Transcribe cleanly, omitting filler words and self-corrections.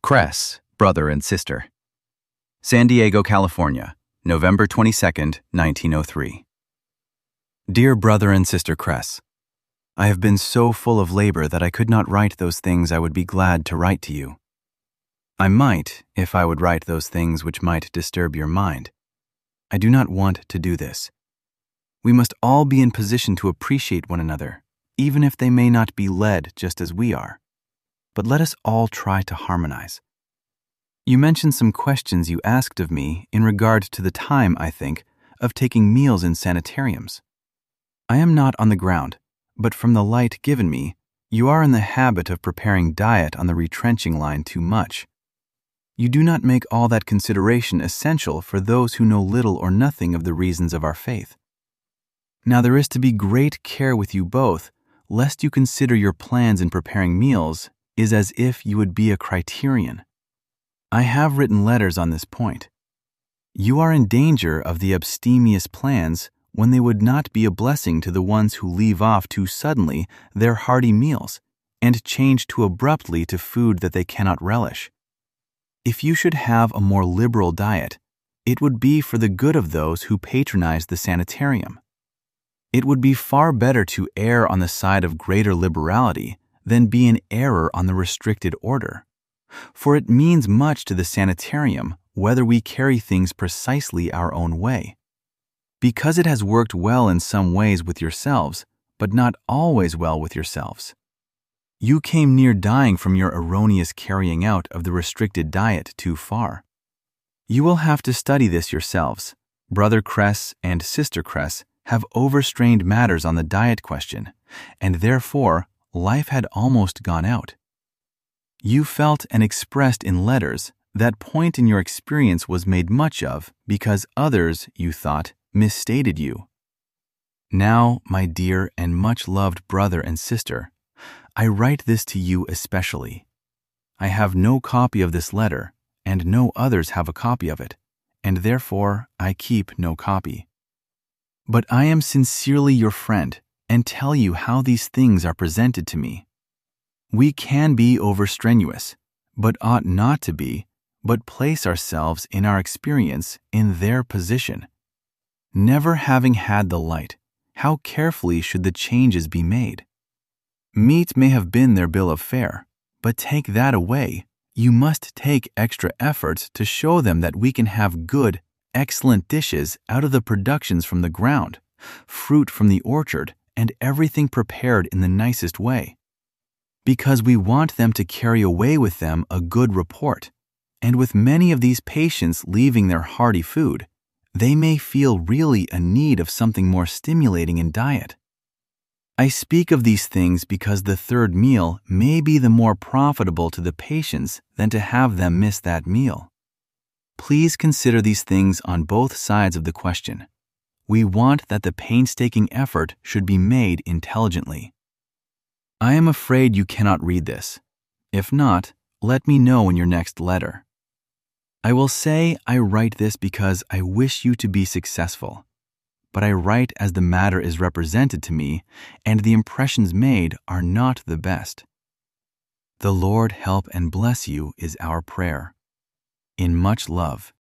Cress, brother and sister. San Diego, California, November 22nd, 1903. Dear brother and sister Cress, I have been so full of labor that I could not write those things I would be glad to write to you. I might, if I would write those things which might disturb your mind. I do not want to do this. We must all be in position to appreciate one another, even if they may not be led just as we are. But let us all try to harmonize. You mentioned some questions you asked of me in regard to the time, I think, of taking meals in sanitariums. I am not on the ground, but from the light given me, you are in the habit of preparing diet on the retrenching line too much. You do not make all that consideration essential for those who know little or nothing of the reasons of our faith. Now there is to be great care with you both, lest you consider your plans in preparing meals is as if you would be a criterion. I have written letters on this point. You are in danger of the abstemious plans when they would not be a blessing to the ones who leave off too suddenly their hearty meals and change too abruptly to food that they cannot relish. If you should have a more liberal diet, it would be for the good of those who patronize the sanitarium. It would be far better to err on the side of greater liberality than be in error on the restricted order. For it means much to the sanitarium whether we carry things precisely our own way. Because it has worked well in some ways with yourselves, but not always well with yourselves. You came near dying from your erroneous carrying out of the restricted diet too far. You will have to study this yourselves. Brother Cress and Sister Cress have overstrained matters on the diet question, and therefore life had almost gone out. You felt and expressed in letters that point in your experience was made much of because others, you thought, misstated you. Now, my dear and much-loved brother and sister, I write this to you especially. I have no copy of this letter, and no others have a copy of it, and therefore I keep no copy. But I am sincerely your friend, and tell you how these things are presented to me. We can be overstrenuous, but ought not to be, but place ourselves in our experience in their position. Never having had the light, how carefully should the changes be made? Meat may have been their bill of fare, but take that away, you must take extra efforts to show them that we can have good, excellent dishes out of the productions from the ground, fruit from the orchard, and everything prepared in the nicest way. Because we want them to carry away with them a good report, and with many of these patients leaving their hearty food, they may feel really a need of something more stimulating in diet. I speak of these things because the third meal may be the more profitable to the patients than to have them miss that meal. Please consider these things on both sides of the question. We want that the painstaking effort should be made intelligently. I am afraid you cannot read this. If not, let me know in your next letter. I will say I write this because I wish you to be successful, but I write as the matter is represented to me, and the impressions made are not the best. The Lord help and bless you is our prayer. In much love,